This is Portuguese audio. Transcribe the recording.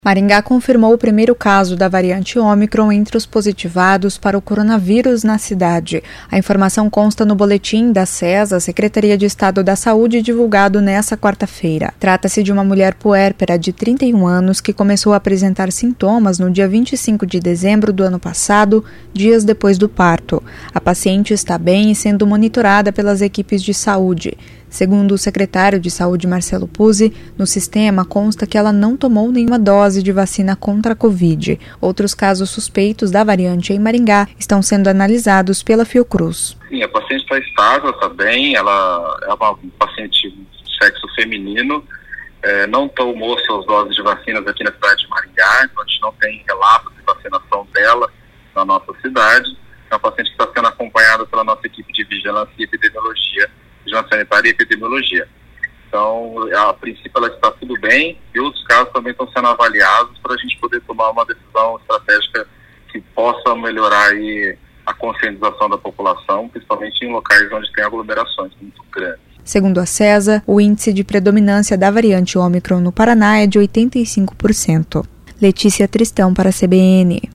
Maringá confirmou o primeiro caso da variante Ômicron entre os positivados para o coronavírus na cidade. A informação consta no boletim da SESA, Secretaria de Estado da Saúde, divulgado nesta quarta-feira. Trata-se de uma mulher puérpera de 31 anos que começou a apresentar sintomas no dia 25 de dezembro do ano passado, dias depois do parto. A paciente está bem e sendo monitorada pelas equipes de saúde. Segundo o secretário de Saúde, Marcelo Puzzi, no sistema consta que ela não tomou nenhuma dose de vacina contra a Covid. Outros casos suspeitos da variante em Maringá estão sendo analisados pela Fiocruz. Sim, a paciente está estável, está bem, ela é uma paciente de sexo feminino, não tomou suas doses de vacinas aqui na cidade de Maringá, então a gente não tem relatos de vacinação dela na nossa cidade. É uma paciente que está sendo acompanhada pela nossa equipe de vigilância e epidemiologia, vigilância sanitária e epidemiologia. Então, a princípio ela está tudo bem e outros casos também estão sendo avaliados para a gente poder tomar uma decisão estratégica que possa melhorar aí a conscientização da população, principalmente em locais onde tem aglomerações muito grandes. Segundo a SESA, o índice de predominância da variante Ômicron no Paraná é de 85%. Letícia Tristão para a CBN.